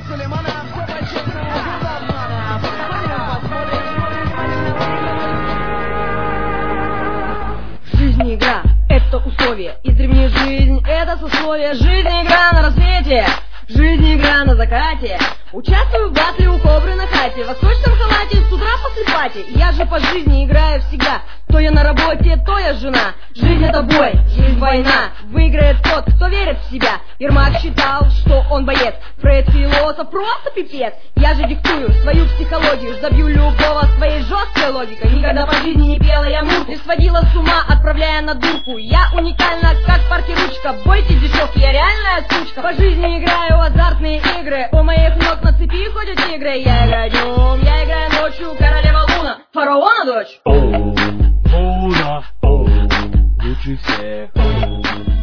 Сулеймана, все по-честному, без обмана. Посмотрим, Жизнь не игра, это условие. Издревле жизнь это сословие. Жизнь игра на рассвете, жизнь игра на закате. Участвую в батле у кобры на хате, в восточном халате, с утра после пати. Я же по жизни играю всегда. То я на работе, то я жена. Жизнь это бой, жизнь война. Выиграет тот, кто верит в себя. Ермак считал, что он боец. Фрейд философ, просто пипец. Я же диктую свою психологию. Забью любого своей жесткой логикой. Никогда по жизни не пела я мурку, лишь сводила с ума, отправляя на дурку. Я уникальна, как паркиручка. Бойте дешевки, я реальная сучка. По жизни играю в азартные игры. У моих ног на цепи ходят тигры. Я играю днем, я играю ночью. Королева Луна, фараона дочь. Луна, лучше всех.